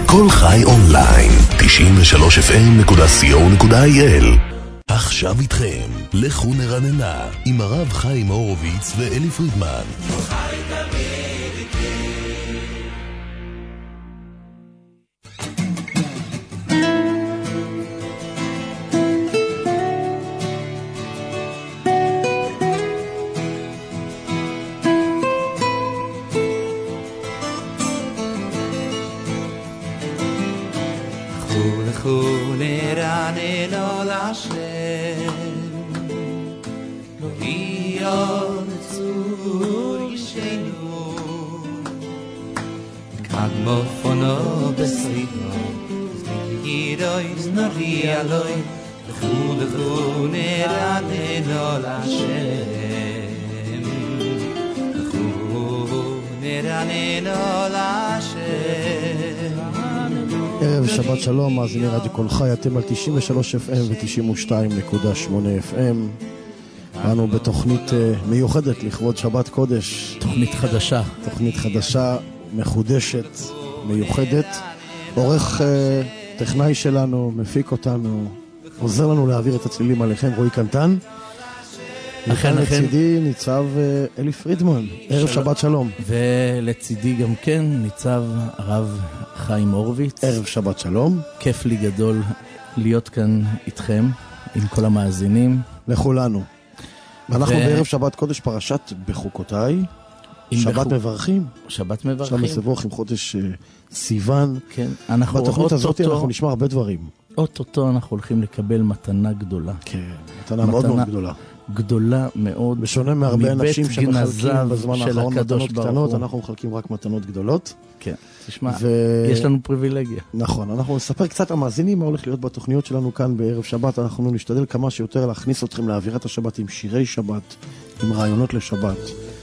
כל חי אונליין, 93fm.co.il. עכשיו איתכם, לכו נרננה, עם הרב חיים הורוביץ ואלי פרידמן. ערב שבת שלום, מאזיני רדיו כל חי, אתם על 93 FM ו-92.8 FM. אנו בתוכנית מיוחדת לכבוד שבת קודש. תוכנית חדשה. תוכנית חדשה, מחודשת, מיוחדת. עורך טכנאי שלנו, מפיק אותנו, עוזר לנו להעביר את הצלילים עליכם, רועי קנטן. לכאן לצידי ניצב אלי פרידמן. ערב שבת שלום. ולצידי גם כן ניצב הרב חיים הורוביץ. ערב שבת שלום. כיף לי גדול להיות כאן איתכם, עם כל המאזינים. לכולנו. ואנחנו בערב שבת קודש פרשת בחוקותיי. שבת מברכים. שבת מברכים. שם מסבוך עם חודש סיוון. כן. בתוכנית הזאת אנחנו נשמע הרבה דברים. אוטוטו אנחנו הולכים לקבל מתנה גדולה. כן, מתנה מאוד מאוד גדולה. גדולה מאוד. בשונה מהרבה אנשים שמחלקים בזמן האחרון מתנות קטנות, אנחנו מחלקים רק מתנות גדולות. כן, תשמע, יש לנו פריבילגיה. נכון, אנחנו נספר קצת המאזינים מה הולך להיות בתוכניות שלנו כאן בערב שבת. אנחנו נשתדל כמה שיותר להכניס אתכם לאווירת השבת עם שירי שבת, עם רעיונות לשבת.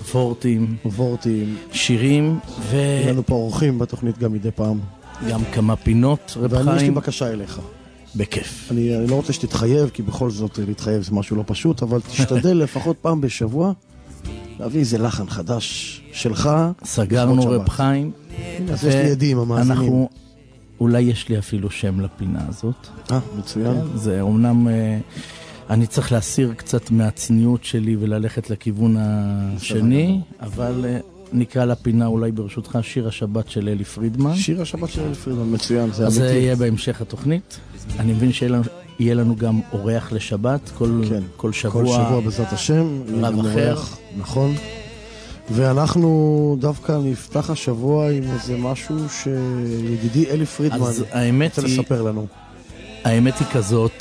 וורטים. שירים יהיה לנו פה אורחים בתוכנית גם מדי פעם. גם כמה פינות, רב חיים. ואני יש לי בקשה אליך. בכיף. אני לא רוצה שתתחייב, כי בכל זאת להתחייב זה משהו לא פשוט, אבל תשתדל לפחות פעם בשבוע להביא איזה לחן חדש שלך. סגרנו רב חיים. אז יש לי ידים, המאזינים. אולי יש לי אפילו שם לפינה הזאת. מצוין. זה אומנם, אני צריך להסיר קצת מהצניעות שלי וללכת לכיוון השני, אבל נקרא לפינה אולי ברשותך שיר השבת של אלי פרידמן. שיר השבת של אלי פרידמן, מצוין, זה אמיתי. זה יהיה בהמשך התוכנית. אני מבין שיהיה לנו גם אורח לשבת, כל שבוע. כל שבוע בעזרת השם. רב אחר. נכון. ואנחנו דווקא נפתח השבוע עם איזה משהו שידידי אלי פרידמן רוצה לספר לנו. האמת היא כזאת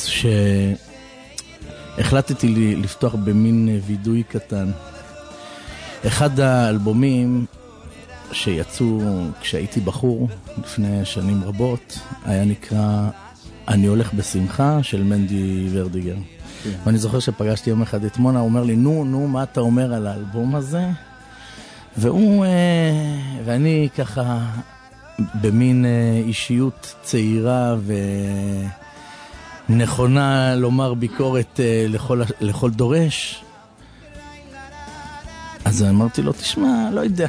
שהחלטתי לפתוח במין וידוי קטן. אחד האלבומים שיצאו כשהייתי בחור לפני שנים רבות היה נקרא אני הולך בשמחה של מנדי ורדיגר. ואני זוכר שפגשתי יום אחד את מונה, הוא אומר לי נו מה אתה אומר על האלבום הזה? ואני ככה במין אישיות צעירה ונכונה לומר ביקורת לכל דורש, אז אמרתי לו, תשמע, לא יודע.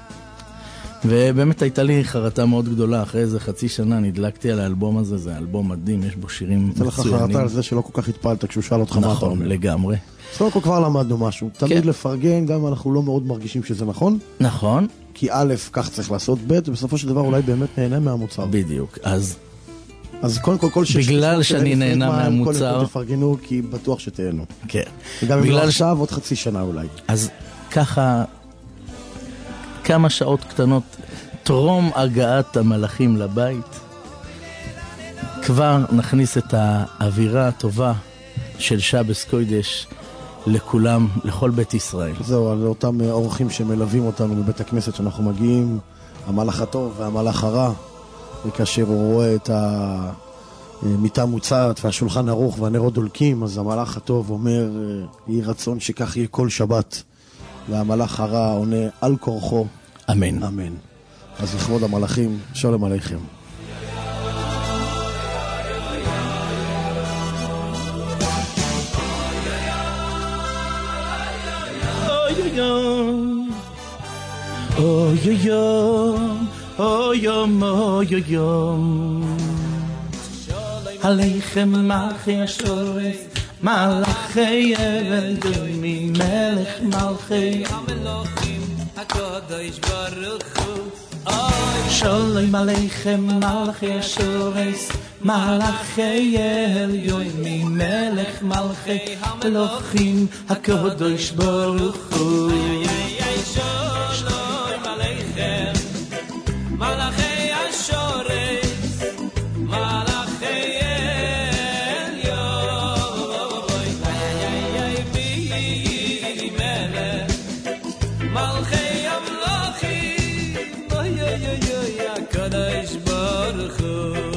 ובאמת הייתה לי חרטה מאוד גדולה. אחרי איזה חצי שנה נדלקתי על האלבום הזה. זה אלבום מדהים, יש בו שירים מצוינים. זה לך חרטה על זה שלא כל כך התפעלת כשהוא שאל אותך מה אתה אומר. נכון, לגמרי. אז כבר למדנו משהו. תמיד לפרגן, גם אנחנו לא מאוד מרגישים שזה נכון. נכון. כי א', כך צריך לעשות, ב', ובסופו של דבר אולי באמת נהנה מהמוצר. בדיוק. אז קודם כל בגלל שאני נהנה מהמוצר, קודם כל תפרגנו, כי בטוח שתהנו. כן. וגם אם לא עכשיו, עוד חצי שנה אולי. אז ככה, כמה שעות קטנות, טרום הגעת המלאכים לבית, כבר נכניס את האווירה הטובה של שבס קודש לכולם, לכל בית ישראל. זהו, על אותם אורחים שמלווים אותנו בבית הכנסת שאנחנו מגיעים, המלאך הטוב והמלאך הרע, וכאשר הוא רואה את המיטה מוצעת והשולחן ערוך והנרות דולקים, אז המלאך הטוב אומר, יהי רצון שכך יהיה כל שבת, והמלאך הרע עונה על כורחו, אמן. אמן. אז לכבוד המלאכים, שלום עליכם. Oh yo yo, oh yom Aleichem malchei ashores malachei Eloimi melech malchei Hamelochim HaKadosh Baruch Hu Shalom aleichem malchei ashores malachei Eloimi melech malchei Elohim HaKadosh Baruch Hu Shalom Aleichem Malachei Ashores Malachei Elyon Melech Malchei Amlochim HaKadosh Baruch Hu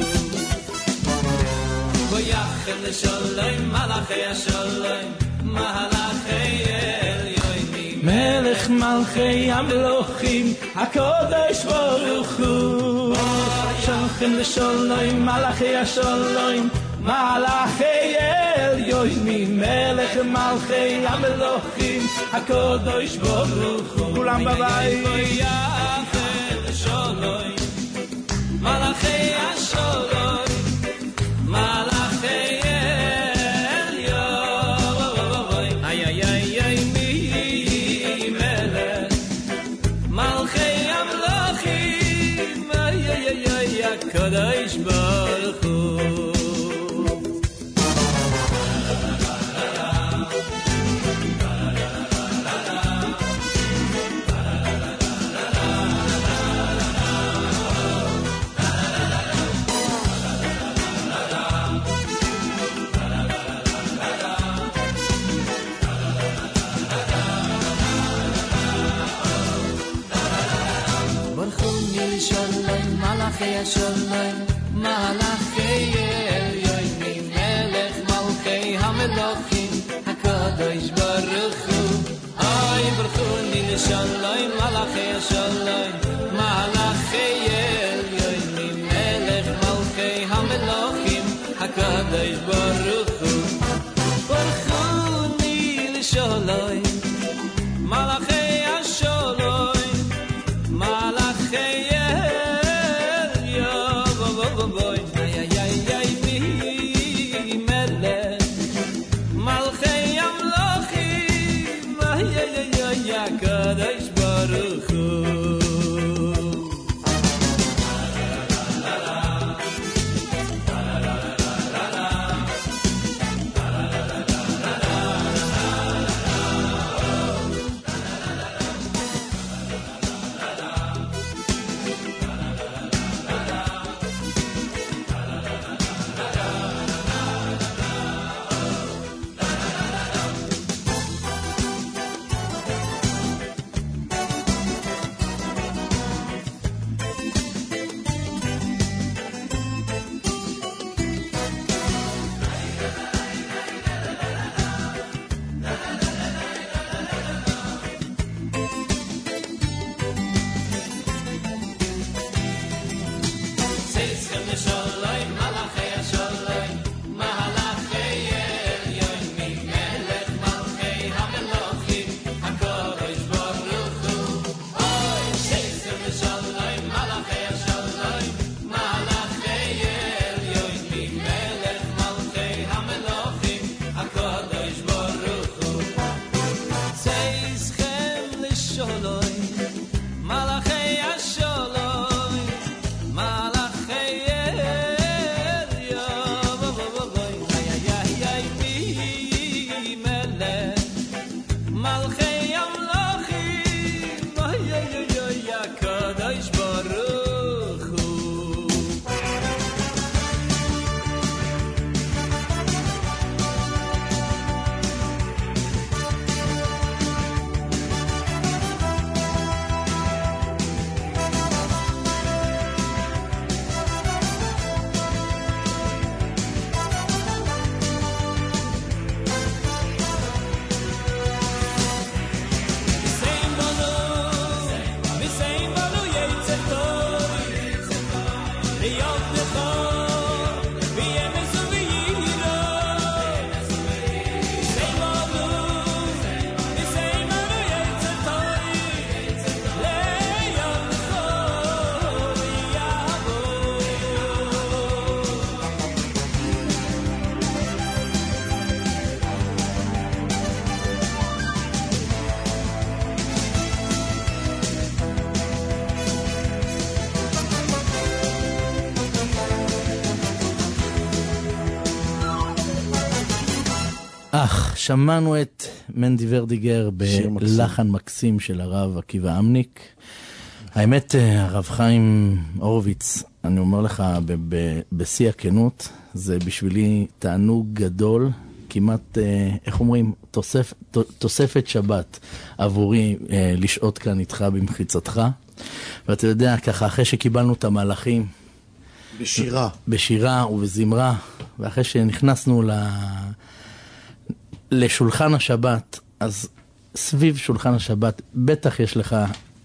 Boyachem L'Shalom Malachei Ashalom Malachei Melech Malchei Amlochim HaKadosh Baruch Hu Shalchem L'Shalom Malachei Ashalom Malachei Elyoimi Melech Malchei Amlochim HaKadosh Baruch Hu Kulam b'bayit Boyachem L'Shalom Malachei Ashalom Malachei Elyon Ay ay ay ay mi melech Malchei Amlochim Ay ay ay ay HaKadosh Baruch Hu Shalom Malachei Shalom Malachei Elyoimi Melech Malchei Hamelochim HaKadosh Baruch Hu Ay Baruch Hu Shalom Malachei Shalom Malachei Elyoimi Melech Malchei Hamelochim HaKadosh Baruch Hu Baruch Hu Shalom Malachei Shalom Malachei HaKadosh Baruch Hu שמענו את מנדי ורדיגר בלחן מקסים של הרב עקיבא אמניק. האמת, הרב חיים הורוביץ, אני אומר לך בשיא הכנות, זה בשבילי תענוג גדול, כמעט, איך אומרים, תוספת שבת עבורי לשעות כאן איתך במחיצתך. ואתה יודע, ככה, אחרי שקיבלנו את המהלכים, בשירה ובזמרה, ואחרי שנכנסנו לשולחן השבת, אז סביב שולחן השבת, בטח יש לך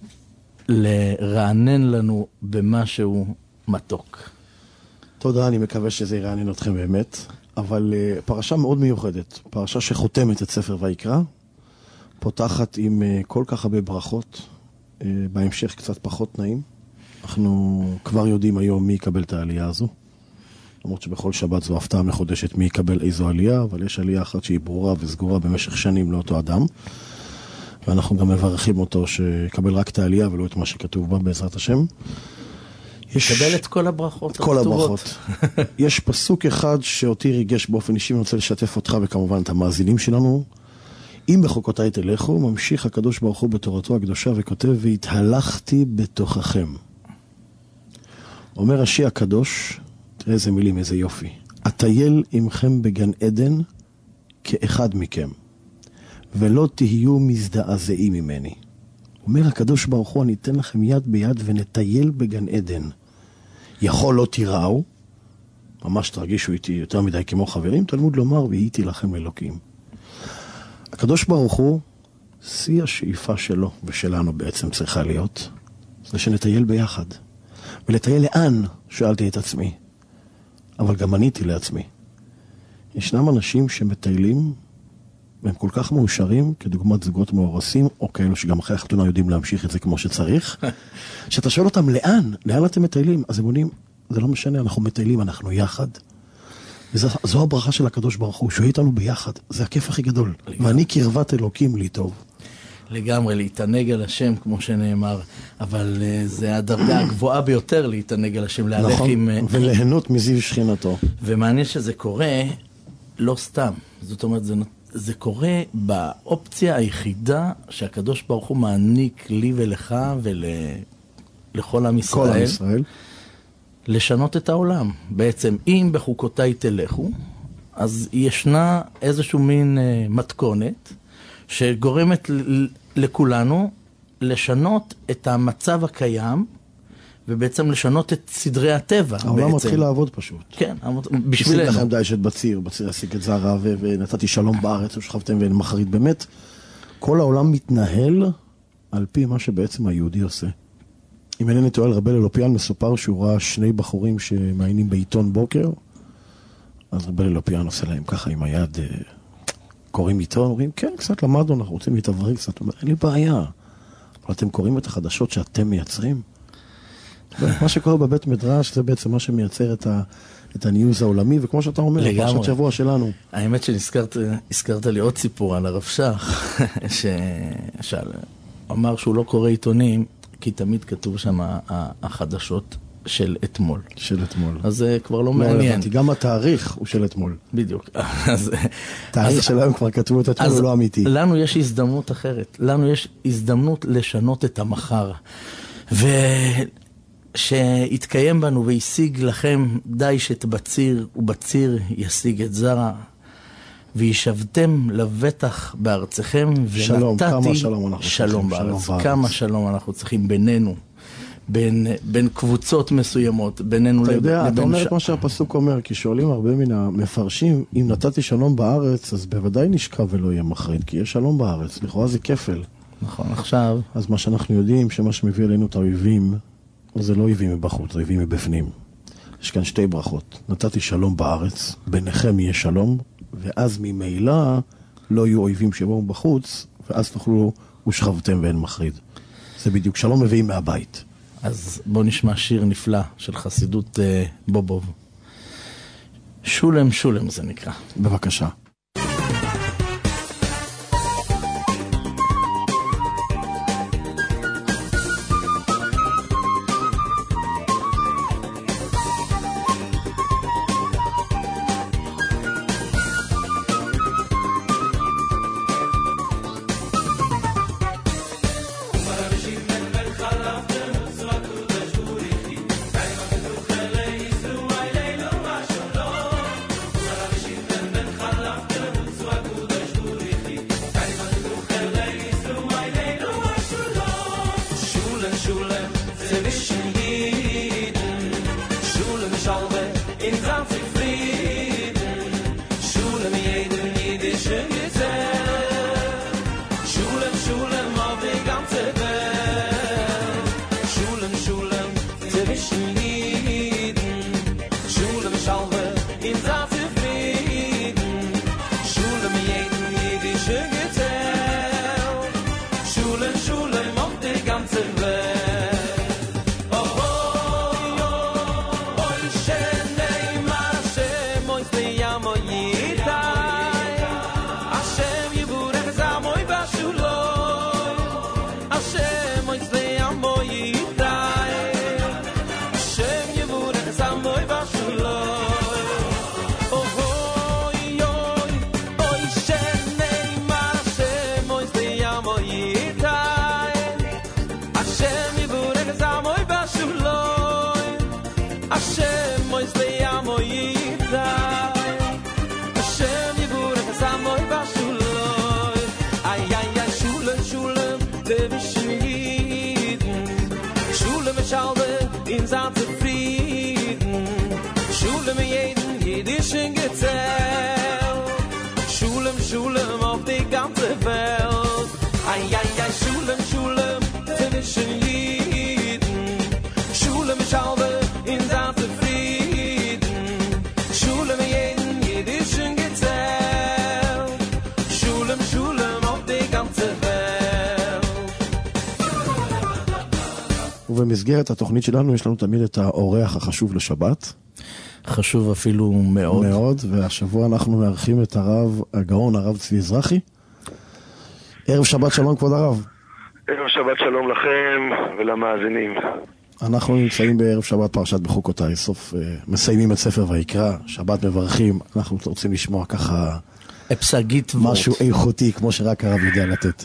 לרענן לנו במשהו מתוק. תודה, אני מקווה שזה ירענן אתכם באמת, אבל פרשה מאוד מיוחדת, פרשה שחותמת את ספר ויקרא, פותחת עם כל כך הרבה ברכות, בהמשך קצת פחות נעים. אנחנו כבר יודעים היום מי יקבל את העלייה הזו, למרות שבכל שבת זו הפתעה מחודשת מי יקבל איזו עלייה, אבל יש עלייה אחת שהיא ברורה וסגורה במשך שנים לאותו אדם, ואנחנו גם מברכים אותו שיקבל רק את העלייה ולא את מה שכתוב בה בעזרת השם. יקבל את כל הברכות. כל הברכות. יש פסוק אחד שאותי ריגש באופן אישי, אני רוצה לשתף אותך וכמובן את המאזינים שלנו. אם בחוקותיי תלכו, ממשיך הקדוש ברוך הוא בתורתו הקדושה וכותב, והתהלכתי בתוככם. אומר רש"י הקדוש, תראה איזה מילים, איזה יופי. אטייל עמכם בגן עדן כאחד מכם, ולא תהיו מזדעזעים ממני. אומר הקדוש ברוך הוא, אני אתן לכם יד ביד ונטייל בגן עדן. יכול לא תיראו, ממש תרגישו איתי יותר מדי כמו חברים, תלמוד לומר, והייתי לכם אלוקים. הקדוש ברוך הוא, שיא השאיפה שלו ושלנו בעצם צריכה להיות, זה שנטייל ביחד. ולטייל לאן? שאלתי את עצמי. אבל גם עניתי לעצמי. ישנם אנשים שמטיילים, והם כל כך מאושרים, כדוגמת זוגות מאורסים, או כאלו שגם אחרי החתונה יודעים להמשיך את זה כמו שצריך, שאתה שואל אותם לאן? לאן אתם מטיילים? אז הם עונים, זה לא משנה, אנחנו מטיילים, אנחנו יחד. וזו הברכה של הקדוש ברוך הוא, שהוא איתנו ביחד. זה הכיף הכי גדול. ואני קרבת אלוקים לי טוב. לגמרי, להתענג על השם, כמו שנאמר, אבל זה הדרגה הגבוהה ביותר להתענג על השם, להלך נכון, עם... וליהנות מזיו שכינתו. ומעניין שזה קורה לא סתם. זאת אומרת, זה קורה באופציה היחידה שהקדוש ברוך הוא מעניק לי ולך ולכל עם ישראל. כל עם ישראל. לשנות את העולם. בעצם, אם בחוקותיי תלכו, אז ישנה איזשהו מין מתכונת, שגורמת לכולנו לשנות את המצב הקיים, ובעצם לשנות את סדרי הטבע. העולם מתחיל לעבוד פשוט. כן, בשבילנו. השיג לכם דיישת בציר השיג את זרה, ונתתי שלום בארץ, ושכבתם ומחרית. באמת, כל העולם מתנהל על פי מה שבעצם היהודי עושה. אם אינני טועה, רבי ללופיאן מסופר שהוא ראה שני בחורים שמעיינים בעיתון בוקר, אז רבי ללופיאן עושה להם ככה עם היד, קוראים עיתון, אומרים, כן, קצת למדנו, אנחנו רוצים להתעברים קצת. הוא אומר, אין לי בעיה. אבל אתם קוראים את החדשות שאתם מייצרים? מה שקורה בבית מדרש, זה בעצם מה שמייצר את הניוז העולמי, וכמו שאתה אומר, פרשת שבוע שלנו. האמת שהזכרת לי עוד סיפור על הרב שך, שאמר שהוא לא קורא עיתונים, כי תמיד כתוב שם החדשות של אתמול. של אתמול. אז זה כבר לא מעניין. גם התאריך הוא של אתמול. בדיוק. תאריך שלהם כבר כתבו את אתמול, הוא לא אמיתי. לנו יש הזדמנות אחרת. לנו יש הזדמנות לשנות את המחר. שיתקיים בנו וישיג לכם דיישת בציר, ובציר ישיג את זרע. וישבתם לבטח בארצכם, שלום, כמה שלום אנחנו שלום בארץ. כמה שלום אנחנו צריכים בינינו, בין קבוצות מסוימות, בינינו אתה יודע, אתה אומר את מה שהפסוק אומר, כי שואלים הרבה מן המפרשים, אם נתתי שלום בארץ, אז בוודאי נשכב ולא יהיה מחריד, כי יש שלום בארץ, לכאורה זה כפל. נכון, עכשיו... אז מה שאנחנו יודעים, שמה שמביא אלינו את האויבים, זה לא אויבים מבחוץ, זה אויבים מבפנים. יש כאן שתי ברכות. נתתי שלום בארץ, ביניכם יהיה שלום, ואז ממילא לא יהיו אויבים שבאו בחוץ, ואז תוכלו ושכבתם ואין מחריד. זה בדיוק, שלום מביאים מהבית. אז בוא נשמע שיר נפלא של חסידות בובוב. שולם שולם זה נקרא. בבקשה. Schalbe in Sand zufrieden Schule mit jedem jüdischen Gesell Schulen auf die ganze Welt Schulen zwischen Lieden Schule mit Schalbe in Sand zufrieden Schule mit jedem jüdischen Gesell Schulen auf die ganze Welt in Sand zufrieden Schule mit jedem jüdischen Gezell Schulem auf die ganze Welt Schulem zwischen Lieden Schule mit Schalbe in Sand zufrieden Schule mit jedem jüdischen Gezell Schulem auf die ganze Welt ובמסגרת התוכנית שלנו יש לנו תמיד את האורח החשוב לשבת. חשוב אפילו מאוד. מאוד, והשבוע אנחנו מארחים את הרב הגאון, הרב צבי אזרחי. ערב שבת שלום כבוד הרב. ערב שבת שלום לכם ולמאזינים. אנחנו נמצאים בערב שבת פרשת בחוקותיי, סוף מסיימים את ספר ויקרא, שבת מברכים, אנחנו רוצים לשמוע ככה משהו איכותי כמו שרק הרב יודע לתת.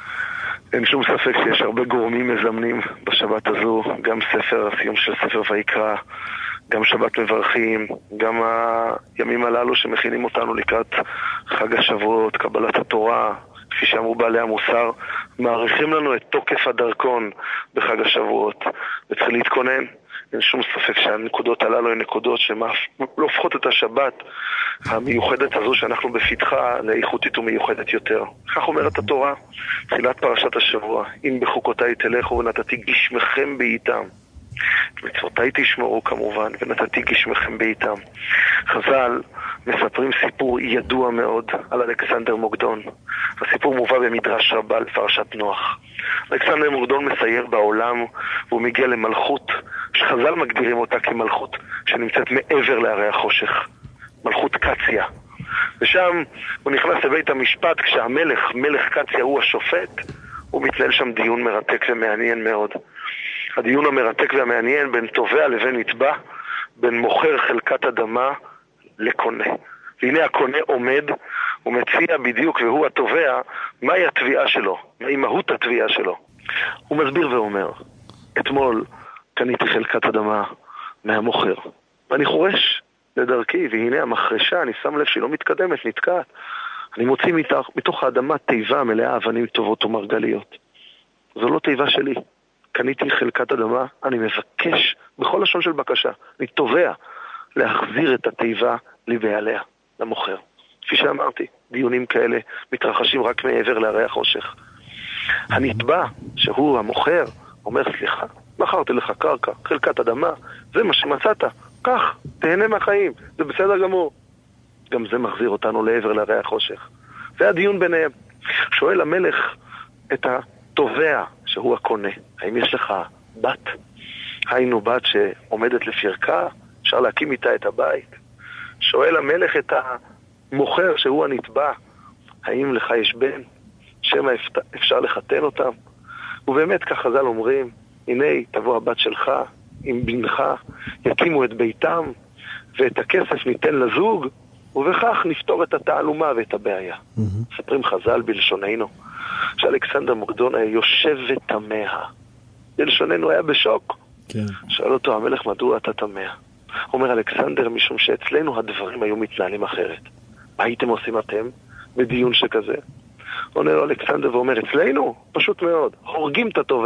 אין שום ספק שיש הרבה גורמים מזמנים בשבת הזו, גם הסיום של ספר ויקרא, גם שבת מברכים, גם הימים הללו שמכינים אותנו לקראת חג השבועות, קבלת התורה, כפי שאמרו בעלי המוסר, מעריכים לנו את תוקף הדרכון בחג השבועות, וצריך להתכונן. אין שום ספק שהנקודות הללו הן נקודות שלא הופכות את השבת המיוחדת הזו שאנחנו בפתחה לאיכותית ומיוחדת יותר. כך אומרת התורה, תחילת פרשת השבוע, אם בחוקותיי תלכו ונתתי גשמכם בעיתם. מצוותיי תשמרו כמובן, ונתתי גשמכם בעיתם. חז"ל מספרים סיפור ידוע מאוד על אלכסנדר מוקדון. הסיפור מובא במדרש רבה על פרשת נוח. אלכסנדר מוקדון מסייר בעולם והוא מגיע למלכות שחז"ל מגדירים אותה כמלכות שנמצאת מעבר להרי החושך, מלכות קציה. ושם הוא נכנס לבית המשפט כשהמלך, מלך קציה הוא השופט, הוא מתנהל שם דיון מרתק ומעניין מאוד. הדיון המרתק והמעניין בין תובע לבין נתבע, בין מוכר חלקת אדמה לקונה. והנה הקונה עומד ומציע בדיוק, והוא התובע, מהי התביעה שלו, מהי מהות התביעה שלו. הוא מסביר ואומר, אתמול קניתי חלקת אדמה מהמוכר, ואני חורש לדרכי, והנה המחרשה, אני שם לב שהיא לא מתקדמת, נתקעת. אני מוציא מתוך האדמה תיבה מלאה אבנים טובות ומרגליות. זו לא תיבה שלי. קניתי חלקת אדמה, אני מבקש בכל לשון של בקשה, אני תובע להחזיר את התיבה לבעליה, למוכר. כפי שאמרתי, דיונים כאלה מתרחשים רק מעבר להרי החושך. הנתבע, שהוא המוכר, אומר, סליחה, מכרתי לך קרקע, חלקת אדמה, זה מה שמצאת, כך, תהנה מהחיים, זה בסדר גמור. גם זה מחזיר אותנו לעבר להרי החושך. זה הדיון ביניהם. שואל המלך את התובע, שהוא הקונה, האם יש לך בת? היינו בת שעומדת לפרקה, אפשר להקים איתה את הבית. שואל המלך את המוכר, שהוא הנתבע, האם לך יש בן? שמא אפשר לחתן אותם? ובאמת כך חז"ל אומרים, הנה תבוא הבת שלך עם בנך, יקימו את ביתם, ואת הכסף ניתן לזוג, ובכך נפתור את התעלומה ואת הבעיה. ספרים חז"ל בלשוננו, שאלכסנדר מוקדון היה יושב ותמה. בלשוננו היה בשוק. כן. שאל אותו המלך, מדוע אתה תמה? אומר אלכסנדר, משום שאצלנו הדברים היו מתנהלים אחרת. מה הייתם עושים אתם בדיון שכזה? עונה לו אלכסנדר ואומר, אצלנו? פשוט מאוד. הורגים את התובע,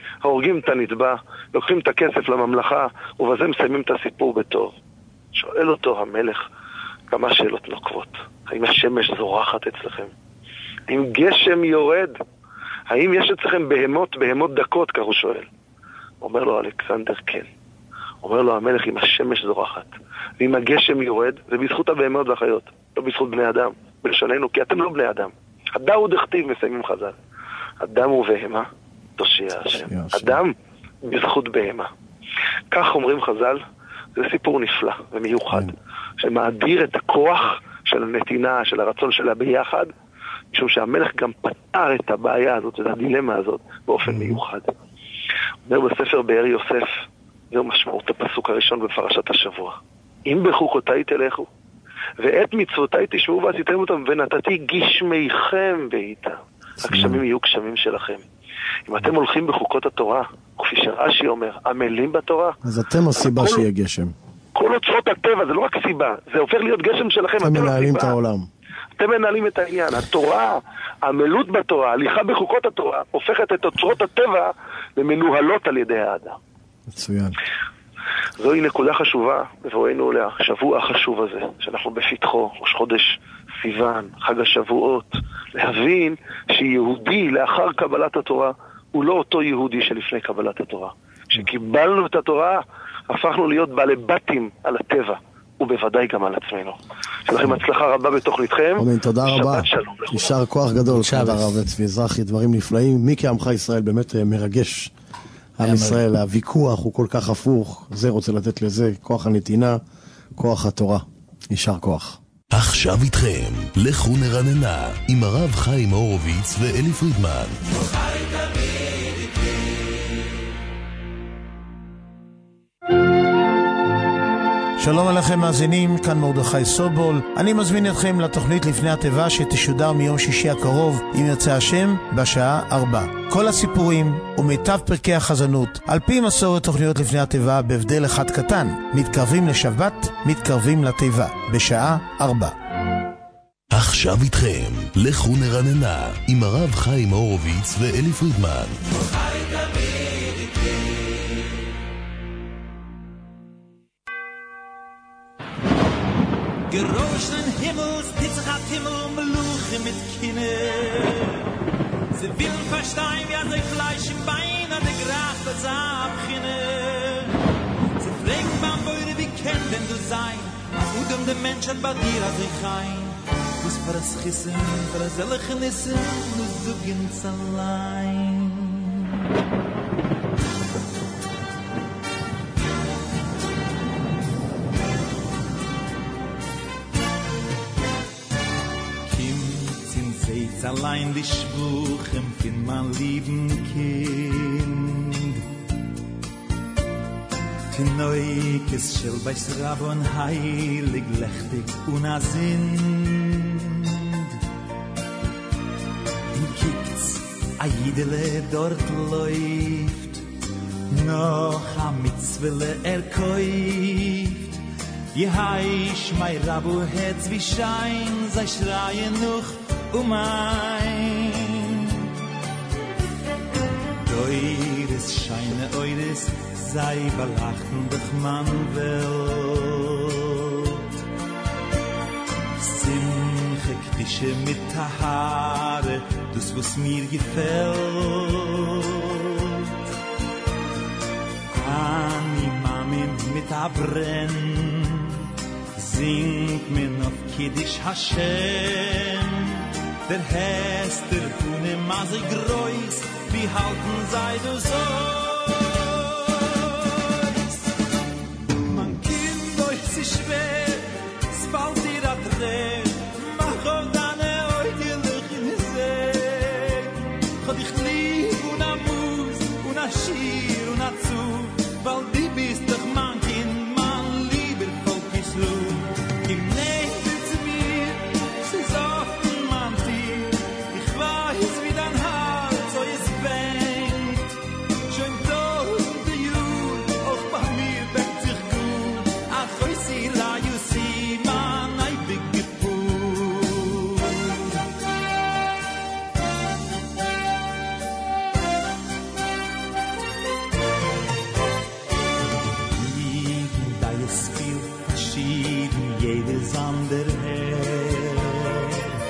הורגים את הנתבע, לוקחים את הכסף לממלכה, ובזה מסיימים את הסיפור בטוב. שואל אותו המלך כמה שאלות נוקבות. האם השמש זורחת אצלכם? האם גשם יורד? האם יש אצלכם בהמות דקות, כך הוא שואל. אומר לו אלכסנדר, כן. אומר לו המלך, אם השמש זורחת, ואם הגשם יורד, זה בזכות הבהמות והחיות, לא בזכות בני אדם, בלשוננו, כי אתם לא בני אדם. אדם הוא דכתיב, מסיימים חז"ל. אדם הוא בהמה, תושיע השם. אדם בזכות בהמה. כך אומרים חז"ל, זה סיפור נפלא ומיוחד, שמאדיר את הכוח של הנתינה, של הרצון שלה ביחד, משום שהמלך גם פתר את הבעיה הזאת, את הדילמה הזאת, באופן מיוחד. אומר בספר באר יוסף, זהו משמעות הפסוק הראשון בפרשת השבוע. אם בחוקותיי תלכו, ואת מצוותיי תשמעו ועשיתם אותם, ונתתי גשמיכם בעיתם. הגשמים יהיו גשמים שלכם. אם אתם הולכים בחוקות התורה, כפי שרש"י אומר, עמלים בתורה, אז אתם הסיבה שיהיה גשם. כל אוצרות הטבע, זה לא רק סיבה, זה הופך להיות גשם שלכם. אתם מנהלים את העולם. אתם מנהלים את העניין. התורה, העמלות בתורה, ההליכה בחוקות התורה, הופכת את אוצרות הטבע למנוהלות על ידי האדם. מצוין. זוהי נקודה חשובה בבואנו לשבוע החשוב הזה, שאנחנו בפתחו, ראש חודש סיוון, חג השבועות, להבין שיהודי לאחר קבלת התורה הוא לא אותו יהודי שלפני קבלת התורה. כשקיבלנו את התורה, הפכנו להיות בעלי בתים על הטבע, ובוודאי גם על עצמנו. שלכם הצלחה רבה בתוכניתכם. אמן, תודה רבה. יישר כוח גדול, תודה רבה צבי אזרחי, דברים נפלאים. מי כעמך ישראל באמת מרגש. עם ישראל, הוויכוח הוא כל כך הפוך, זה רוצה לתת לזה, כוח הנתינה, כוח התורה. יישר כוח. עכשיו איתכם, לכו נרננה, עם הרב חיים הורוביץ ואלי פרידמן. שלום עליכם מאזינים, כאן מרדכי סובול. אני מזמין אתכם לתוכנית לפני התיבה שתשודר מיום שישי הקרוב, אם ירצה השם, בשעה 4. כל הסיפורים ומיטב פרקי החזנות, על פי מסורת תוכניות לפני התיבה בהבדל אחד קטן, מתקרבים לשבת, מתקרבים לתיבה, בשעה 4. עכשיו איתכם, לכו נרננה, עם הרב חיים הורוביץ ואלי פרידמן. Geroschen Himmels, Titzchat Himmel, Meluche mit Kinne. Sie will verstehen, wie sie Fleisch im Bein an der Graf das abkinne. Sie fragen beim Beure, wie kennt denn du sein? Als Udem der Mensch hat bei dir als ich ein. Was für das Chissen, für das Ehrliche Nissen, du so ganz allein. Allein die Schwuchen für mein lieben Kind. Die Neukes schel bei Sravon heilig lechtig unasind. Und kikt's a Jidele dort läuft, noch am Mitzwille käuft. Je heisch mei Rabu Herz wie Schein, sei schreien noch mein Deures scheine eures sei belachten doch man Welt Simche Kdische mit Tahare das was mir gefällt Ani Mamin mit Abrenn singt mir noch Kiddisch Hashem Der Hester tun im Maße groß, wie halten sei du so? Man Kind euch sich schwer, es fällt dir a Tränen, mach auf deine Eutelich in die See. Chod ich lieb und a Mus, und a Schir und a Zug, weil die bist doch mein Kind, mein lieber Volk ist Ruh. Gib nicht zu mir, sie ist offen, verschieden jedes andere Herr.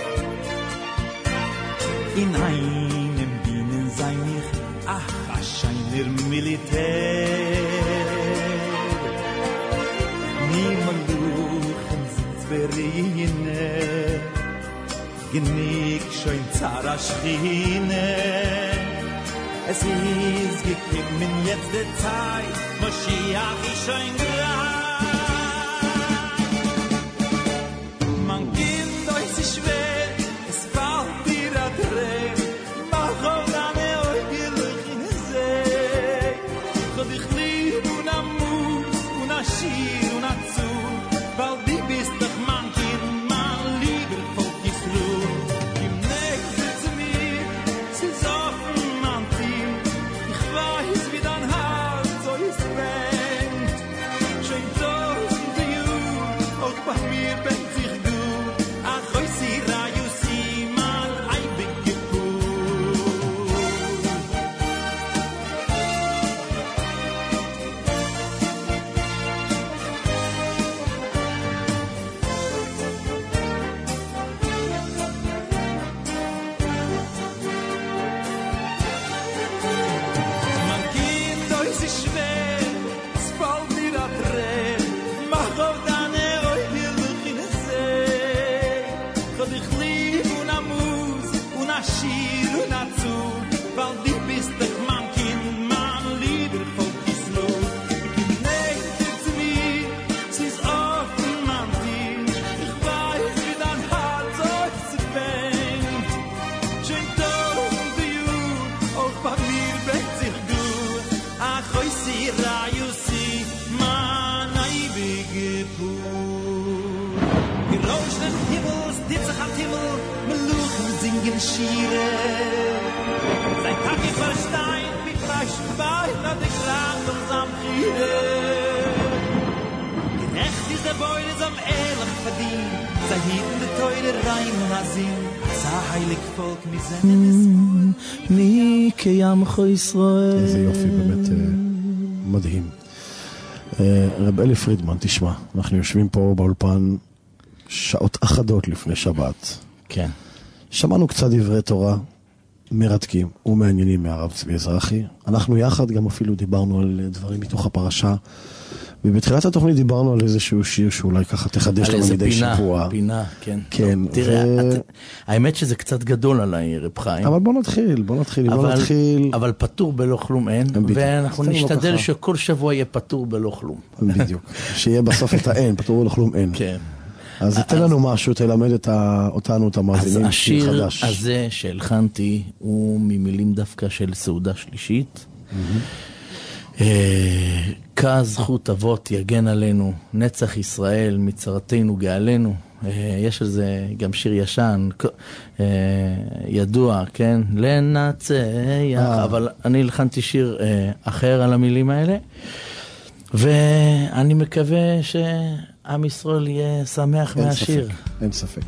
In einem dienen sei mich, ach, wahrscheinlich Militär. Niemand luchen sitzt berine, genick schon zara Schiene. Es ist gekommen jetzt der Zeit, Moschiach ist schon grad. Man geht euch sich schwer, es fällt dir a Tränen, mach auch deine Augen in den See. Chod ich lieb und am Mus und a Schir und a Zug, weil die bist doch mein Kind, mein lieber Volk ist Ruh. Gib nächste zu mir, sie ist offen, mein Team, ich weiß, wie dein Herz so ist brennt. Schön tausende Jahre, auch bei mir brennt sich gut, ach, oi, sie rayu, sie, mein eibig Geburt. Man geht euch sich schwer, es fällt dir a Tränen, mach auf deine Augen in den See. Chod ich lieb und am Mus und a Schir und a Zug, weil die bist doch mein Kind, mein lieber Volk ist los. Gib nächste zu mir, sie ist offen, mein Team, ich weiß, wie dein Herz euch zu fängt. Schön tausende Jahre, auch bei mir brennt sich gut, ach, oi, sie rayu, sie, mein eibige Pur. Geroschenen Himmels, Ditzach am Himmel, Meluchen singen Schiere. Sein Tag ist verstein, wie Fleisch und Bein, hat der Kran uns am Friede. Gerecht ist der Beut, ist am Ehrlich verdient, sei Hieden der Teure Reim und Asin, sei heilig Volk, mit seinen מי קיימך ישראל. איזה יופי, באמת מדהים. רב אלי פרידמן, תשמע, אנחנו יושבים פה באולפן שעות אחדות לפני שבת. כן. שמענו קצת דברי תורה מרתקים ומעניינים מהרב צבי אזרחי. אנחנו יחד גם אפילו דיברנו על דברים מתוך הפרשה, ובתחילת התוכנית דיברנו על איזשהו שיר שאולי ככה תחדש לנו מדי שבוע. פינה, כן. כן. תראה, האמת שזה קצת גדול עליי, רב חיים. אבל בוא נתחיל. אבל פטור בלא כלום אין, ואנחנו נשתדל שכל שבוע יהיה פטור בלא כלום. בדיוק. שיהיה בסוף את האין, פטור בלא כלום אין. כן. אז תן לנו משהו, תלמד אותנו, את המאזינים. אז השיר הזה שהלחנתי הוא ממילים דווקא של סעודה שלישית. כזכות אבות יגן עלינו, נצח ישראל מצרתנו גאלנו. יש על זה גם שיר ישן, ידוע, כן? לנצח, אבל אני הלחנתי שיר אחר על המילים האלה, ואני מקווה שעם ישראל יהיה שמח מהשיר. אין ספק.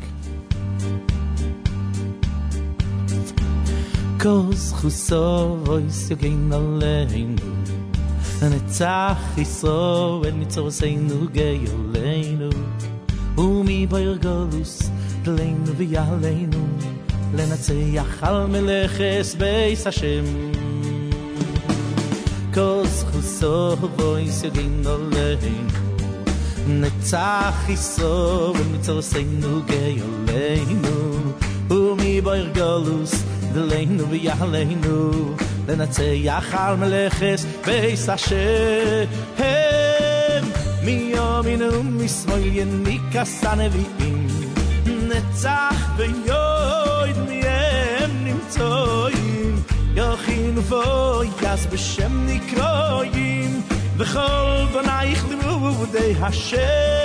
כזכות יגן עלינו, נצח ישראל מצרתנו גאלנו, ומבאר גלוס דלנו ויעלנו, לנצח על מלכס בית השם. כזכות יגן עלינו, נצח ישראל מצרתנו גאלנו, ומבאר גלוס דלנו ויעלנו, לנצח על מלכס בית השם. מיומנו משמאל יניקס הנביאים, נצח ויועד מהם נמצאים, יכינו ויעש בשם נקרואים, וכל בנייך לימודי השם.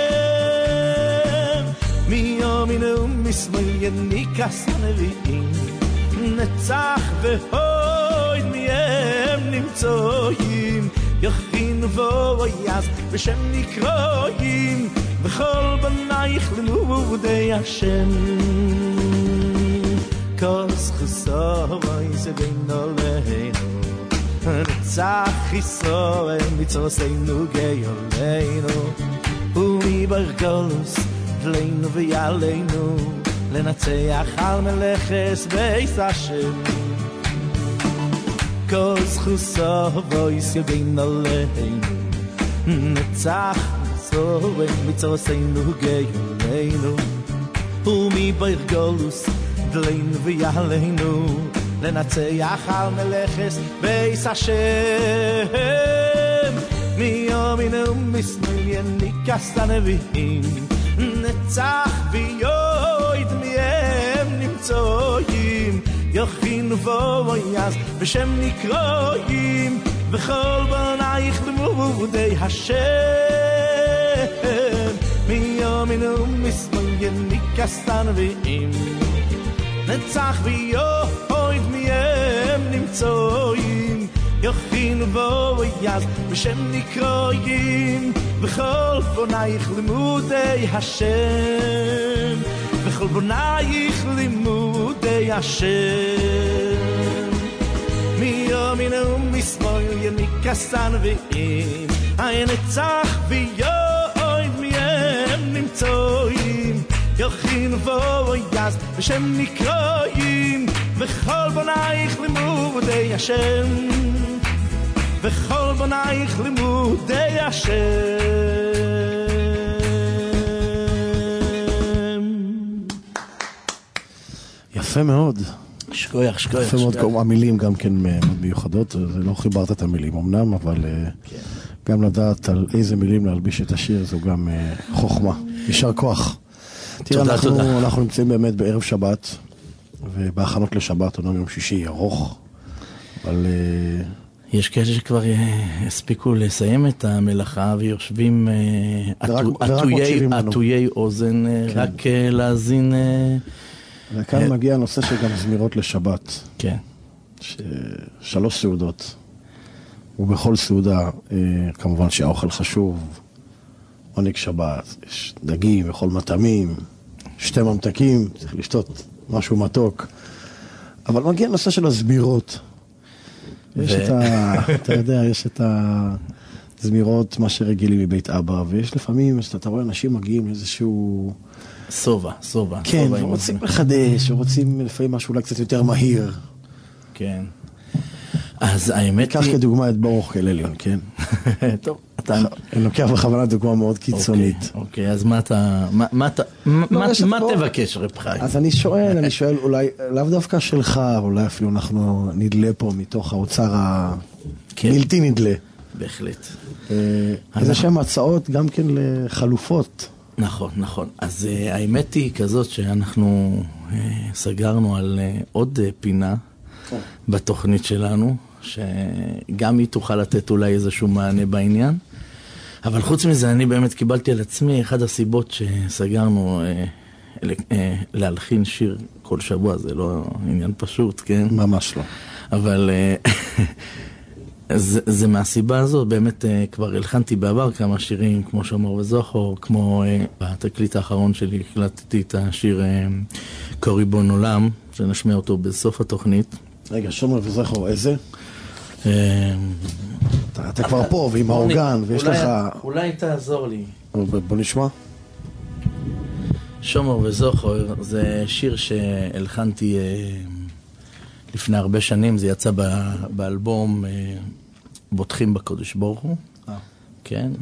מיומנו משמאל יניקס הנביאים, נצח ויועד מהם נמצאים, יכין ויעש בשם נקרואים, וכל בנייך לימודי השם. כזכות יגן עלינו, נצח ישראל מצרתנו גאלנו, ומבאר ברקולוס דלינו ויעלינו לנצח על מלאכס בית השם כל זכוסו וויס יגן עלינו נצח סורן מצורסנו גאולנו ומי ברקולוס דלינו ויעלינו לנצח על מלאכס בית השם מיומנו משמאל יניקס הנביאים נצח ויועד מהם נמצואים יוכינו בויאז בשם נקרואים וכל בנייך למודי השם מיומנו משמאל יניקס הנביאים נצח ויועד מהם נמצואים יוכינו בויאז בשם נקרואים בכל בנייך לימודי השם בכל בנייך לימודי השם מיומינו משמאל יניקס הנביאים הנצח ויועד מהם נמצואים יוכינו בויאז בשם נקרואים בכל בנייך לימודי השם בכל בנייך לימודי השם יפה מאוד. שכוייך, שכוייך. יפה מאוד, כמו המילים גם כן מאוד מיוחדות, זה לא חיברת את המילים אמנם, אבל גם לדעת על איזה מילים להלביש את השיר זו גם חוכמה. יישר כוח. תראה, אנחנו נמצאים באמת בערב שבת, ובהכנות לשבת, אומנם יום שישי ארוך, אבל יש כאלה שכבר הספיקו לסיים את המלאכה ויושבים עטויי אוזן רק להזין. וכאן מגיע הנושא של גם זמירות לשבת. כן. 3 סעודות. ובכל סעודה כמובן שהאוכל חשוב. עונג שבת, יש דגים וכל מטעמים, 2 ממתקים, צריך לשתות משהו מתוק. אבל מגיע הנושא של הזמירות. יש אתה יודע, יש את הזמירות, מה שרגילים מבית אבא, ויש לפעמים, אתה רואה אנשים מגיעים לאיזשהו סובה. כן, ורוצים לחדש, ורוצים לפעמים משהו אולי קצת יותר מהיר. כן. אז האמת היא... קח כדוגמה את ברוך אליליון, כן? טוב, אתה... אני לוקח בכוונה דוגמה מאוד קיצונית. אוקיי, אז מה תבקש, רב חיים? אז אני שואל, אולי, לאו דווקא שלך, אולי אפילו אנחנו נדלה פה מתוך האוצר הבלתי נדלה. בהחלט. איזה שהם הצעות גם כן לחלופות. נכון. אז האמת היא כזאת שאנחנו סגרנו על עוד פינה בתוכנית שלנו, שגם היא תוכל לתת אולי איזשהו מענה בעניין. אבל חוץ מזה, אני באמת קיבלתי על עצמי, אחד הסיבות שסגרנו להלחין שיר כל שבוע, זה לא עניין פשוט, כן? ממש לא. אבל זה מהסיבה הזאת, באמת כבר הלחנתי בעבר כמה שירים, כמו שומר וזוכר, כמו בתקליט האחרון שלי, הקלטתי את השיר קוריבון עולם, שנשמע אותו בסוף התוכנית. רגע, שומר וזוכר, איזה? אתה כבר פה ועם האורגן ויש לך... אולי תעזור לי. בוא נשמע. שומר וזוכר זה שיר שהלחנתי לפני הרבה שנים, זה יצא באלבום בוטחים בקודש ברוך הוא. כן.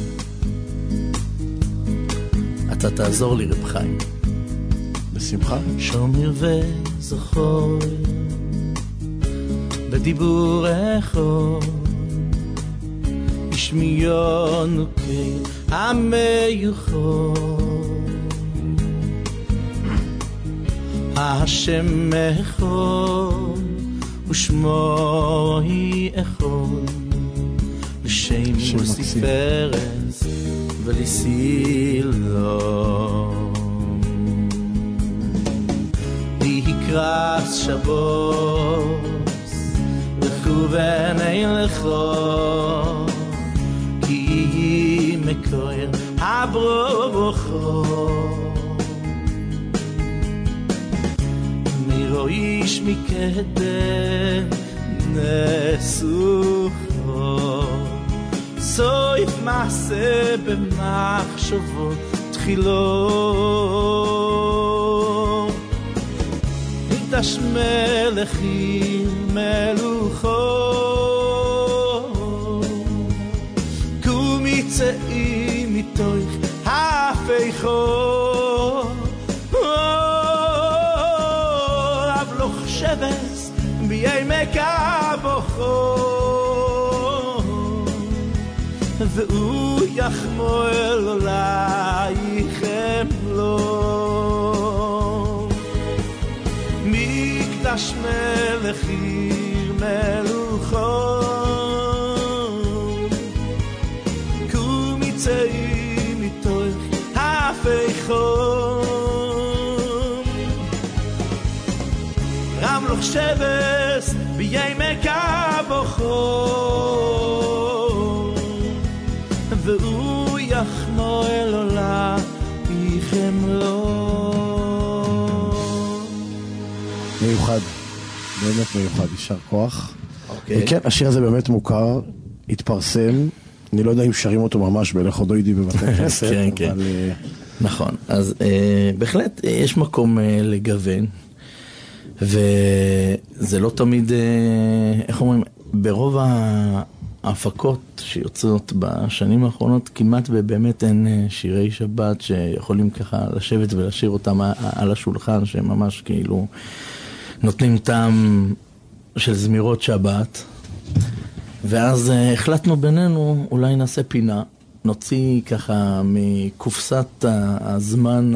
אתה תעזור לי רב חיים. בשמחה. שומר וזוכר בדיבור אחד ישמיענו המיוחד השם אחד ושמו היא אחד לשם מוסיפרס ולסילום להקרס שבוס לכוון אליכו כי מקויר הברוכו מירו איש מקדם נסוכו סויף מעשה במחשבות תחילו מקדש מלכים מלוכו קומי צאי מתוך הפכו אבלוך שבס בימי כבוכו והוא יחמול עלייכם לו מקדש מלכים מלוכו קומי צאי מתוך הפכו רמלוך שבס בימי כבוכו והוא יחמול עלייכם לו. מיוחד, באמת מיוחד, יישר כוח. כן, השיר הזה באמת מוכר, התפרסם, אני לא יודע אם שרים אותו ממש בלך הודוידי בבתי כנסת. כן, כן, נכון. אז בהחלט יש מקום לגוון, וזה לא תמיד, איך אומרים, ברוב ההפקות שיוצאות בשנים האחרונות כמעט ובאמת אין שירי שבת שיכולים ככה לשבת ולשיר אותם על השולחן, שהם ממש כאילו נותנים טעם של זמירות שבת. ואז החלטנו בינינו, אולי נעשה פינה, נוציא ככה מקופסת הזמן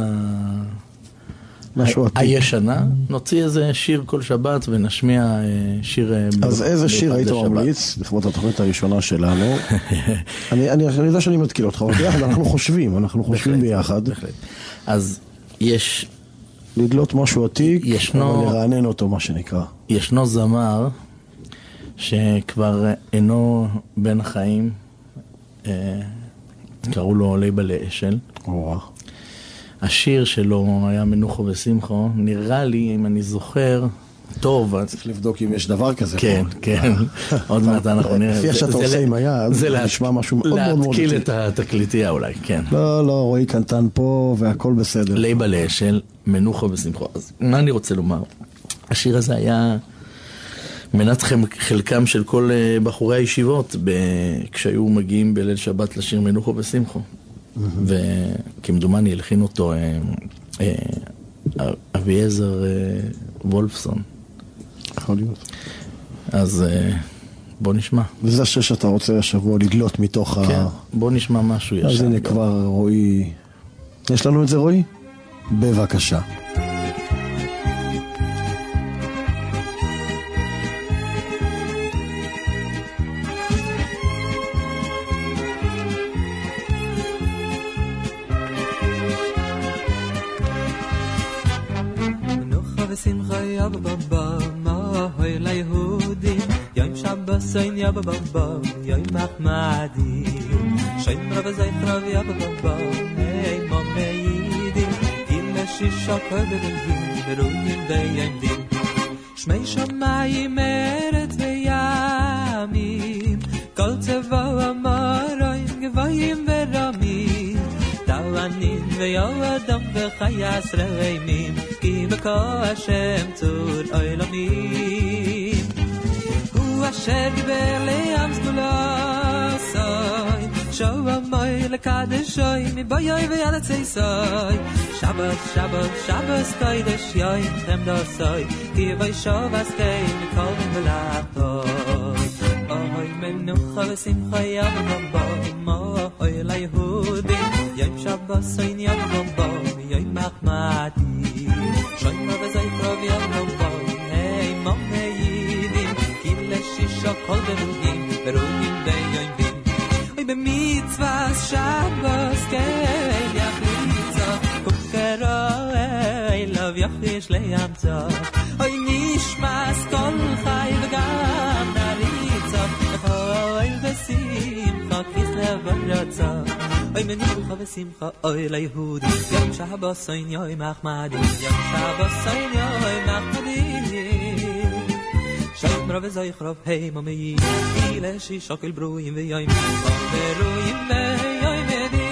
הישנה, נוציא איזה שיר כל שבת ונשמיע שיר. אז איזה שיר היית ממליץ לכבוד התוכנית הראשונה שלנו? אני יודע שאני מתקיל אותך, אבל ביחד אנחנו חושבים ביחד. אז יש לדלות משהו עתיק, אבל לרענן אותו, מה שנקרא. ישנו זמר שכבר אינו בין החיים, קראו לו ליבל אשל. השיר שלו היה מנוחו ושמחו, נראה לי, אם אני זוכר, טוב. צריך לבדוק אם יש דבר כזה. כן, כן. עוד מעט אנחנו נראה. לפי שאתה עושה עם היד, זה נשמע משהו מאוד מאוד מאוד. להתקיל את התקליטייה אולי, כן. לא, רואי קנטן פה והכל בסדר. ליבל אשל, מנוחו ושמחו. אז מה אני רוצה לומר? השיר הזה היה מנת חלקם של כל בחורי הישיבות, כשהיו מגיעים בליל שבת לשיר מנוחו ושמחו. וכמדומני הלחין אותו אביעזר וולפסון. יכול להיות. אז בוא נשמע. וזה השיר שאתה רוצה השבוע לדלות מתוך כן, בוא נשמע משהו ישר. אז הנה כבר רועי, יש לנו את זה רועי? בבקשה. Sein ya baba ya mahmadi shayn rab zay trav ya baba hey mameydi illa shisha kadrin beruyin beyin shmei shamay meret veyamim kol teva amaroyn gvayim veramim dawanin veyadam vechayas reimim ki bekashem tur oylamim asher giber le'am zgulasai shova moy lekadeshoy mi boyoy ve'alatzei Shabbos, Shabbos, Shabbos kodesh yoy chem dosai ki vay shovas kei mikol velachtoy oy menucha v'simcha yavon bo oy layehudim yom Shabbos oyn yavon bo yoy machmadi shoym v'zay prov yavon bo hey mom shisha kol berugim berugim beyoim bim oy b'mitzvah Shabbos kei yachlitza kukera elav yachish leyamtza oy nishmas kol chay v'gam naritza oy v'simcha kich levaratza oy menucha v'simcha oy leyehudi yom Shabbos oyn yoy machmadi yom Shabbos oyn yoy machmadi רב זוי חרב היי ממי אילה שי שקל ברויים ויום ברויים ויום מדי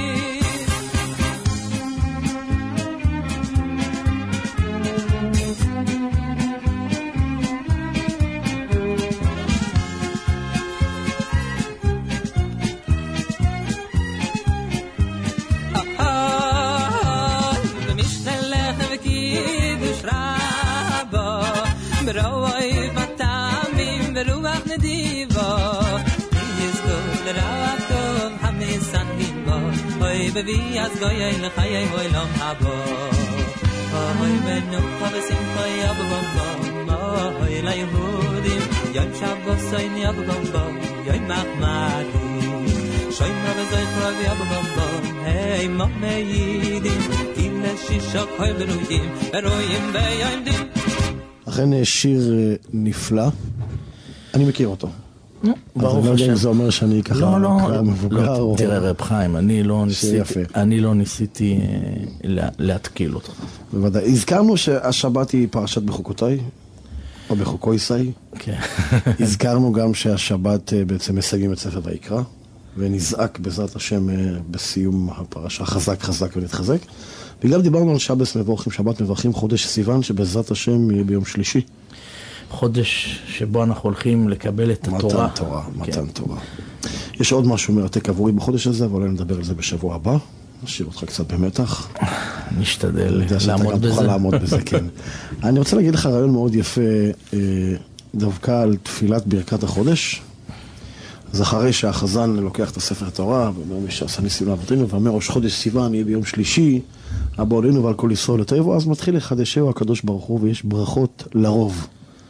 ברואי בתאמים ברוח נדיבו יזכו לרוח טוב המסנגים בו אוי בבי אז גוי לחיי עולם הבא אוי מנוחה ושמחה יבוא אוי ליהודים יום שבוסי יבוא יום מחמדים שוים רב זכרב יבוא היי מחמיידים אילה שישוק הוי ברויים ברויים ביום דין אכן שיר נפלא, אני מכיר אותו. ברוך השם. זה אומר שאני ככה מבוגר. תראה רב חיים, אני לא ניסיתי להתקיל אותך. בוודאי. הזכרנו שהשבת היא פרשת בחוקותיי, או בחוקויסאי. כן. הזכרנו גם שהשבת בעצם מסיימים את ספר ויקרא, ונזעק בעזרת השם בסיום הפרשה חזק חזק ונתחזק. וגם דיברנו על שבת מברכים חודש סיוון, שבעזרת השם יהיה ביום שלישי. חודש שבו אנחנו הולכים לקבל את התורה. מתן תורה. יש עוד משהו מרתק עבורי בחודש הזה, אבל אולי נדבר על זה בשבוע הבא. נשאיר אותך קצת במתח. נשתדל לעמוד בזה. תוכל לעמוד בזה, כן. אני רוצה להגיד לך רעיון מאוד יפה, דווקא על תפילת ברכת החודש. אז אחרי שהחזן לוקח את הספר התורה, ואומר שעשה ניסים לאבותינו, ואומר ראש חודש סיוון יהיה ביום שלישי, אבא עלינו ועל כל ישראל לטובו, אז מתחיל לחדשהו הקדוש ברוך הוא, ויש ברכות לרוב.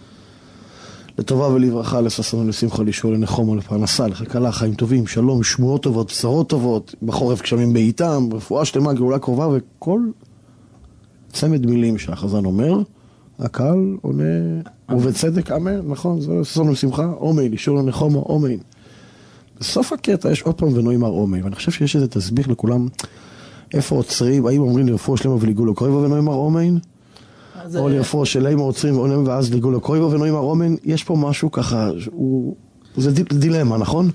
לטובה ולברכה, לששון ולשמחה, לישועה, לנחום ולפרנסה, לכלכלה, חיים טובים, שלום, שמועות טובות, בשורות טובות, בחורף גשמים בעיתם, רפואה שלמה, גאולה קרובה, וכל צמד מילים שהחזן אומר, הקהל עונה, ובצדק, אמן, נכון, זה לששון ולשמחה, אומן, לישועה, לנחום, אומן. בסוף הקטע יש עוד פעם ונאמר אומן, ואני חושב שיש איזה תסביך לכולם, איפה עוצרים, האם אומרים לרפואה שלמה ולגאולה קרובה ונאמר אומן? או לרפואה שלמה עוצרים ואז לגאולה קרובה ונאמר אומן? יש פה משהו ככה, זה דילמה, נכון?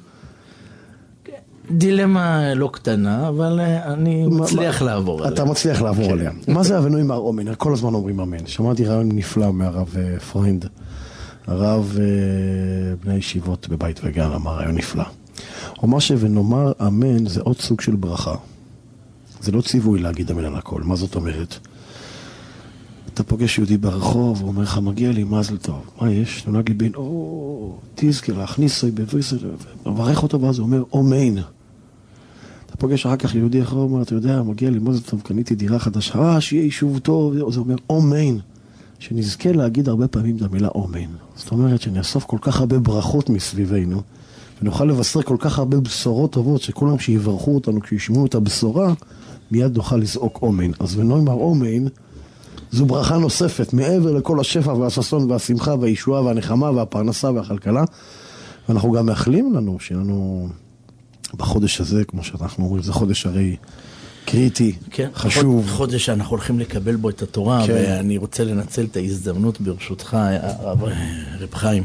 דילמה לא קטנה, אבל אני מצליח לעבור עליה. אתה מצליח לעבור עליה. מה זה ונאמר אומן? כל הזמן אומרים אמן. שמעתי רעיון נפלא מהרב פריינד, הרב בני ישיבות בבית וגן, אמר רעיון נפלא. הוא אמר ונאמר אמן זה עוד סוג של ברכה. זה לא ציווי להגיד אמן על הכל. מה זאת אומרת? אתה פוגש יהודי ברחוב, הוא אומר לך, מגיע לי מזל טוב. מה יש? נולד לי בין, תזכר, להכניס לי בבריסר, מברך אותו, ואז הוא אומר, אמן. אתה פוגש אחר כך יהודי אחר, הוא אומר, אתה יודע, מגיע לי מזל טוב, קניתי דירה חדשה, שיהיה יישוב טוב, זה אומר, אמן. שנזכה להגיד הרבה פעמים את המילה אמן. זאת אומרת, שנאסוף כל כך הרבה ברכות מסביבנו, ונוכל לבשר כל כך הרבה בשורות טובות, שכולם שיברכו אותנו, כשישמעו את הבשורה, מיד נוכל לזעוק אמן. אז ונאמר אמן, זו ברכה נוספת, מעבר לכל השפע והששון והשמחה והישועה והנחמה והפרנסה והכלכלה. ואנחנו גם מאחלים לנו, שלנו בחודש הזה, כמו שאנחנו אומרים, זה חודש הרי קריטי, כן, חשוב. חודש שאנחנו הולכים לקבל בו את התורה, כן. ואני רוצה לנצל את ההזדמנות ברשותך, רב חיים,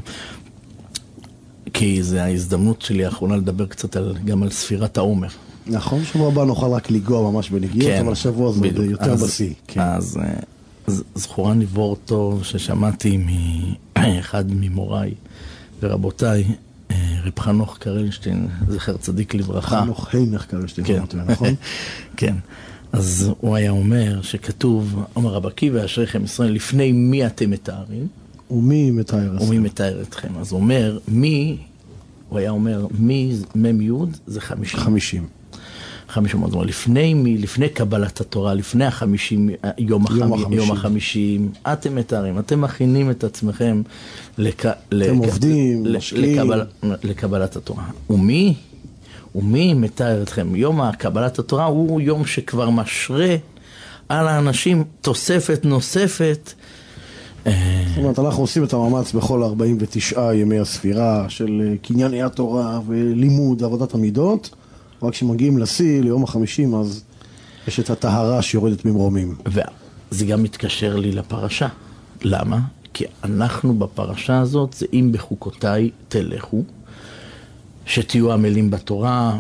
כי זו ההזדמנות שלי האחרונה לדבר קצת גם על ספירת העומר. נכון, שבוע הבא נוכל רק לגוע ממש בנגיעות, כן, אבל השבוע זה יותר בסי. כן. אז זכורה נבור טוב ששמעתי מאחד ממוריי ורבותיי, רב חנוך קרלשטיין, זכר צדיק לברכה. חנוך הינך קרלשטיין, כן. נכון? כן. אז הוא היה אומר שכתוב, אומר רב עקיבא, אשריכם ישראל, לפני מי אתם מתארים? ומי מתאר אתכם? ומי מתאר אתכם. אז הוא אומר, מי, הוא היה אומר, מי מ"י זה 50. 50. 50, זאת אומרת, לפני קבלת התורה, לפני יום ה-50, אתם מתארים, אתם מכינים את עצמכם אתם עובדים, משקיעים. לקבלת התורה. ומי מתאר אתכם? יום קבלת התורה הוא יום שכבר משרה על האנשים תוספת נוספת. זאת אומרת, אנחנו עושים את המאמץ בכל 49 ימי הספירה של קנייני התורה ולימוד, עבודת המידות. רק כשמגיעים לשיא, ליום ה-50, אז יש את הטהרה שיורדת ממרומים. וזה גם מתקשר לי לפרשה. למה? כי אנחנו בפרשה הזאת, זה אם בחוקותיי תלכו, שתהיו עמלים בתורה,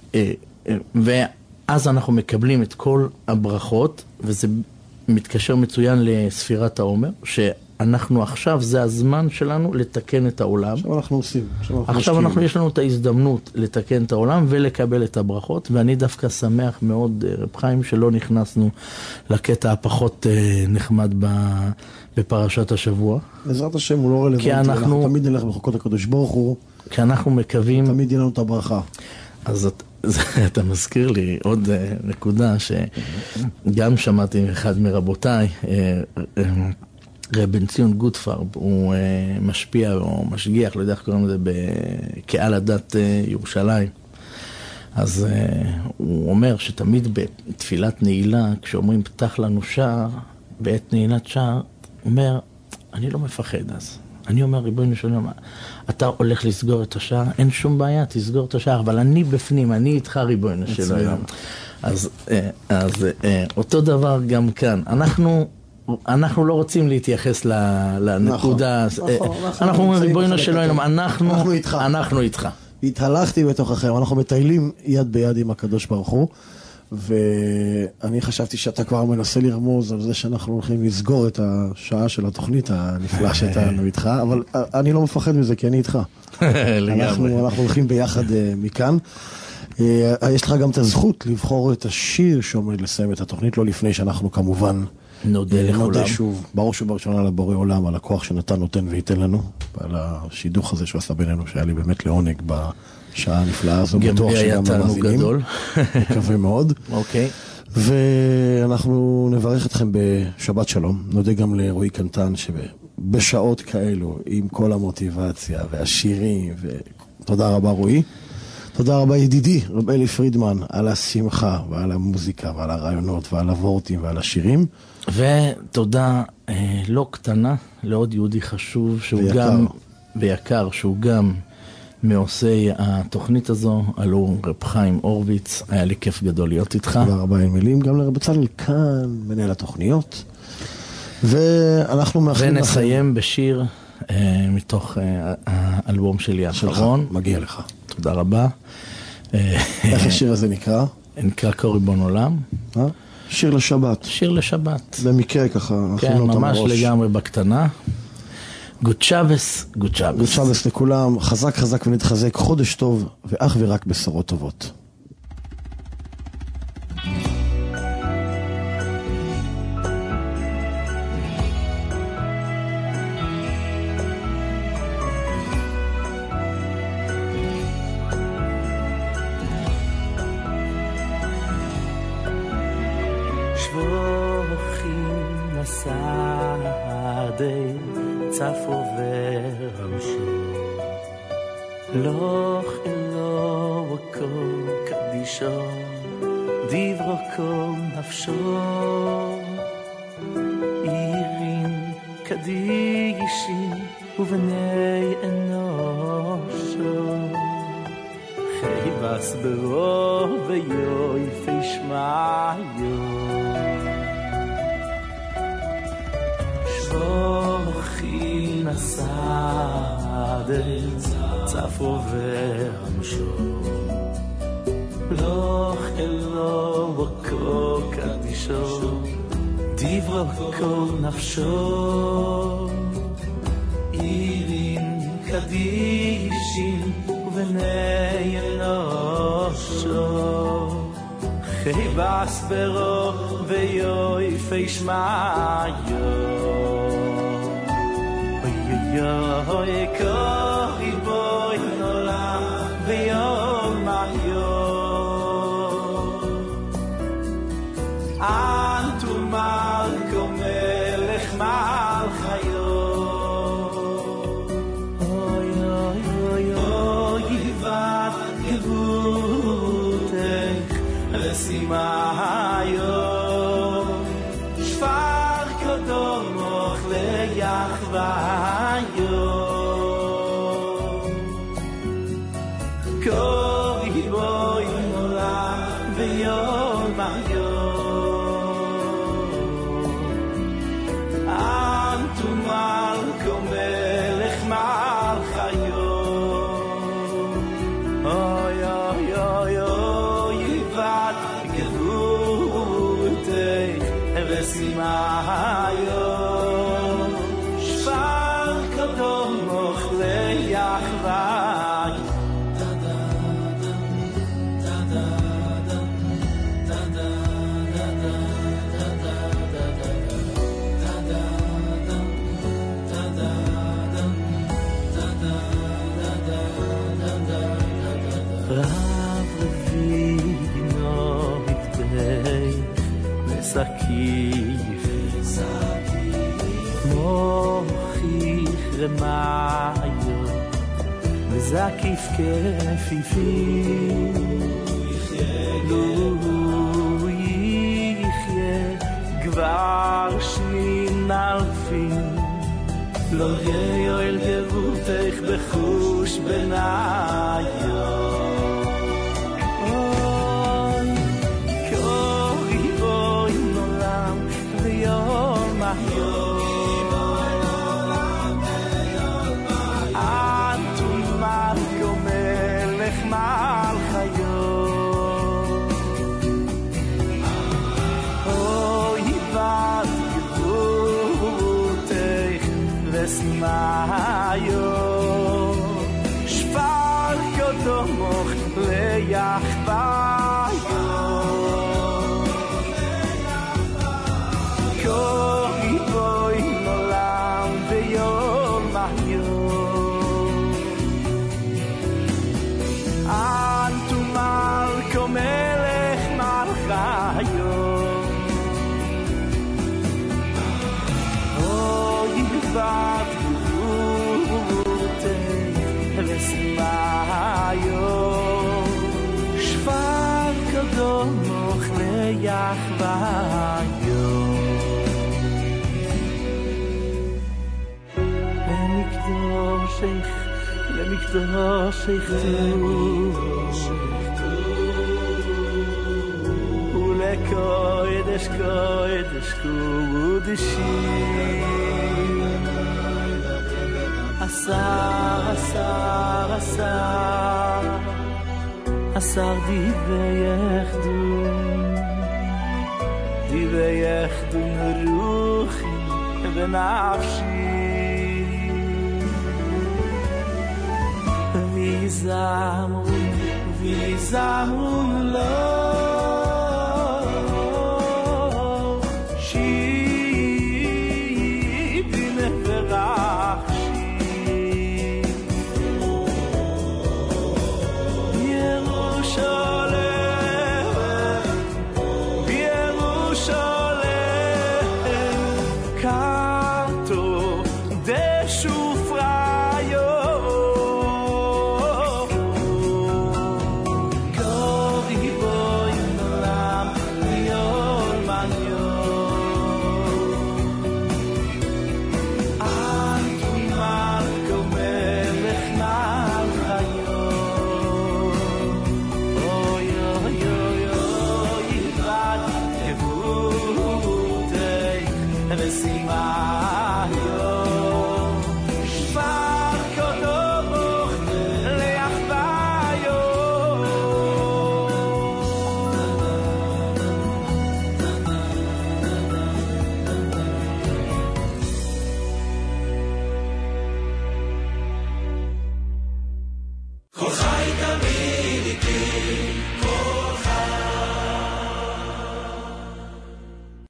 ואז אנחנו מקבלים את כל הברכות, וזה מתקשר מצוין לספירת העומר, שאנחנו עכשיו, זה הזמן שלנו לתקן את העולם. עכשיו אנחנו עושים. עכשיו יש לנו את ההזדמנות לתקן את העולם ולקבל את הברכות, ואני דווקא שמח מאוד, רב חיים, שלא נכנסנו לקטע הפחות נחמד בפרשת השבוע. בעזרת השם הוא לא רלוונטי, אנחנו תמיד נלך בחוקות הקדוש ברוך הוא. כי אנחנו מקווים... תמיד יהיה לנו את הברכה. אז אתה מזכיר לי עוד נקודה שגם שמעתי מאחד מרבותיי, רב בן ציון גוטפרב, הוא משפיע או משגיח, לא יודע איך קוראים לזה, בקהל הדת ירושלים. אז הוא אומר שתמיד בתפילת נעילה, כשאומרים פתח לנו שער, בעת נעילת שער, הוא אומר, אני לא מפחד אז. אני אומר, ריבונו של עולם, אתה הולך לסגור את השער, אין שום בעיה, תסגור את השער, אבל אני בפנים, אני איתך ריבונו של עולם. אז אותו דבר גם כאן. אנחנו לא רוצים להתייחס לנקודה. אנחנו אומרים, ריבונו של עולם, אנחנו איתך. התהלכתי בתוככם, אנחנו מטיילים יד ביד עם הקדוש ברוך הוא, ואני חשבתי שאתה כבר מנסה לרמוז על זה שאנחנו הולכים לסגור את השעה של התוכנית הנפלאה שהיינו איתך, אבל אני לא מפחד מזה כי אני איתך. אנחנו הולכים ביחד מכאן. יש לך גם את הזכות לבחור את השיר שעומד לסיים את התוכנית, לא לפני שאנחנו כמובן נודה שוב, בראש ובראשונה לבורא עולם, על הכוח שנתן, נותן וייתן לנו, ועל השידוך הזה שהוא עשה בינינו, שהיה לי באמת לעונג בשעה הנפלאה הזו. גם לי היה תענוג גדול. מקווה מאוד. אוקיי. ואנחנו נברך אתכם בשבת שלום. נודה גם לרועי קנטן, שבשעות כאלו, עם כל המוטיבציה והשירים, תודה רבה רועי. תודה רבה ידידי, רב אלי פרידמן, על השמחה ועל המוזיקה ועל הרעיונות ועל הוורטים ועל השירים. ותודה לא קטנה לעוד יהודי חשוב, שהוא גם ויקר, שהוא גם מעושי התוכנית הזו, עלו רב חיים הורוביץ, היה לי כיף גדול להיות איתך. תודה רבה עם מילים, גם לרב בצלאל כאן, מנהל התוכניות. ואנחנו מאחלים לכם. ונסיים בשיר מתוך האלבום שלי האחרון. מגיע לך. תודה רבה. איך השיר הזה נקרא? נקרא קוריבון עולם. שיר לשבת. שיר לשבת. במקרה ככה. כן, ממש לגמרי בקטנה. גוד שבס, גוד שבס. גוד שבס לכולם, חזק חזק ונתחזק, חודש טוב ואך ורק בשורות טובות. צף עובר המשור לוך אלוהו כל קדישו דברו כל נפשו עירים קדישי ובני אנושו חיבס ברו ויופי שמיו שבוכי נסעד צף עובר המשור לוך אלוהו כל קדישו דברו כל נפשו עירים קדישים ובני אנושו חיבס ברו ויופי שמיו Yoy koi boy nolam veyom mayo Antu malko melech malchayo Oy oy oy oy vat gevutech lesimayo Shvar kodomoch leyachva Koi boy nolam veyom mayo וסמאיו שפר קדומך ליחווי Sakiv Mochich Remayo Zakif Kefifi Lo Yichye Gvar Shnin Alfin Lo Yeyo El Gevutech Bechush Benayo Mayo Shvar Kodomoch Leyachvayo Koi Boi Nolam Veyol Mayo Antu Malko Melech Malchayo Oh Yivad Vesmayo Shvar Kodomoch Leyachvayo Lemikdoshech Ulekodesh Kodesh Kudeshim Asar Diveyechdun Ruchi Benafshi Vizamun Lo Shir